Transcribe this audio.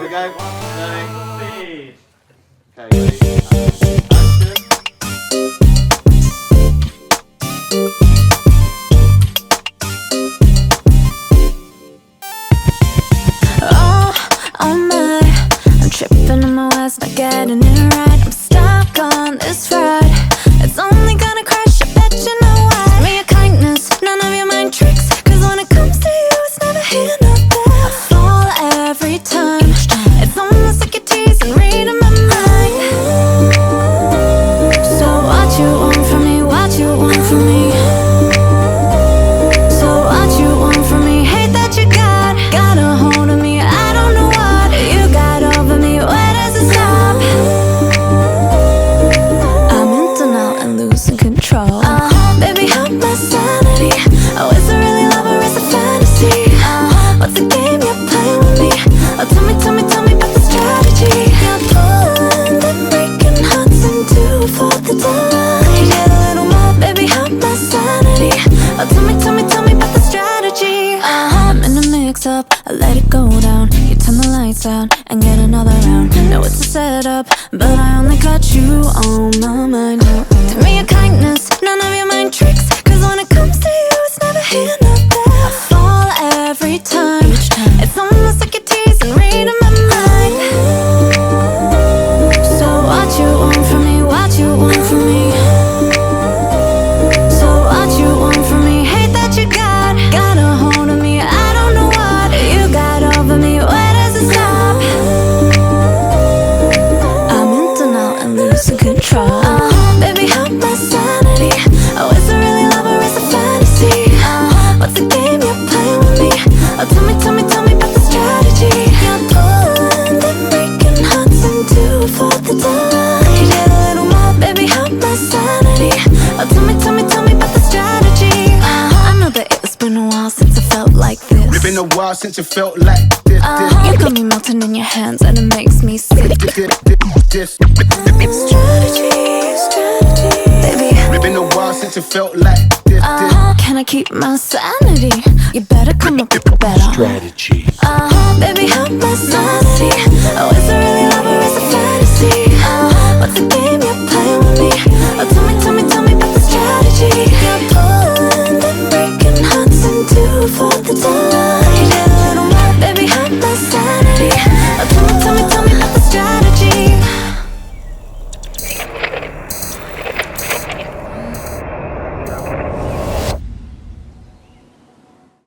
we go. 1, 2, 3. Okay, ready? Oh my, I'm tripping on my words, not getting it right. I'm stuck on this ride. It's only gonna crash, I bet you know why. Tell me your kindness, none of your mind tricks. Cause when it comes to you, it's never here, not there. I fall every time. It's almost like you're teasing, reading my mind. So what you want from me, what you want from me? So what you want from me, hate that you got a hold of me. I don't know what you got over me, where does it stop? I'm in denial and losing control. Baby, help my sanity. Oh, is it really love or is it fantasy? What's the game you're playing with me? Oh, tell me about the strategy. You're pulling and breaking hearts into a 4th of July. Can you get a little more? Baby, help my sanity. Oh, tell me about the strategy. I'm in a mix-up, I let it go down. You turn the lights out and get another round. Know it's a setup, but I only got you on my mind. Tell me your kindness, none of your mind tricks. Cause when it comes to you, it's never here, not there. I fall every time. It's almost like you're teasing, reading my mind. So what you want from me, what you want from me? So what you want from me, hate that you got a hold of me. I don't know what you got over me, where does it stop? I'm in denial and losing control. Baby, help my sanity. Oh, is it really love or is it fantasy? What's the game you're playing with me? Oh, tell me about the strategy. You're pulling and breaking hearts into a 4th of July. Can you get a little more? Baby, help my sanity. Oh, tell me about the strategy. I know that it's been a while since I felt like this. It's been a while since it felt like this. You got me melting in your hands and it makes me sick. This. Strategy, baby. It's been a while since it felt like this. Can I keep my sanity? You better come up with a better Strategy. baby, help my sanity.